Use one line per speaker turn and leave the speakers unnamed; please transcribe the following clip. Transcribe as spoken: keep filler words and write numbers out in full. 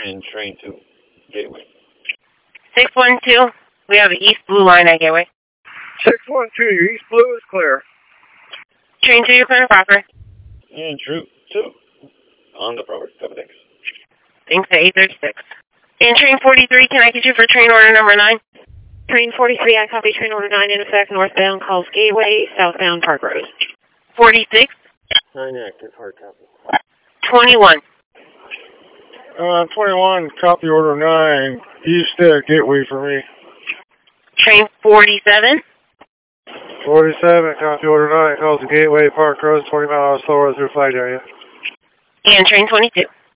And train two, Gateway.
six one two, we have an East Blue line at Gateway.
six one two, your East Blue is clear.
Train two, you're clear proper.
And Troop two, on the proper. Couple thanks.
Thanks at eight thirty-six. And train forty-three, can I get you for train order number nine?
Train forty-three, I copy train order nine in effect, northbound calls Gateway, southbound Park Road.
forty-six.
nine active, hard copy.
twenty-one.
Uh, twenty-one, copy order nine, east at Gateway for me.
Train forty-seven.
forty-seven, copy order nine, calls the Gateway, Park Road, twenty miles slower through flight area.
And train twenty-two.